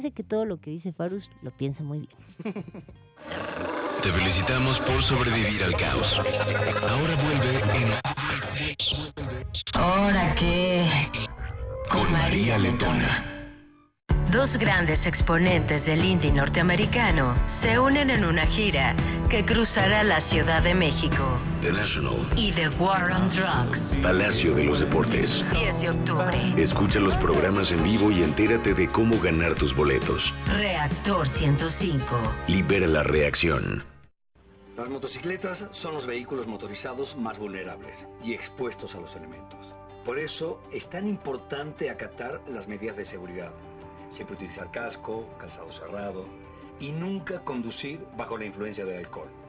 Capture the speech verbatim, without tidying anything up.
Parece que todo lo que dice Farus lo piensa muy bien. Te felicitamos por sobrevivir al caos. Ahora vuelve en... ¿Ahora qué? Con María Letona. Dos grandes exponentes del indie norteamericano se unen en una gira que cruzará la Ciudad de México. The National. Y The War on Drugs. Palacio de los Deportes. diez de octubre. Escucha los programas en vivo y entérate de cómo ganar tus boletos. Reactor ciento cinco. Libera la reacción. Las motocicletas son los vehículos motorizados más vulnerables y expuestos a los elementos. Por eso es tan importante acatar las medidas de seguridad. Siempre utilizar casco, calzado cerrado y nunca conducir bajo la influencia del alcohol.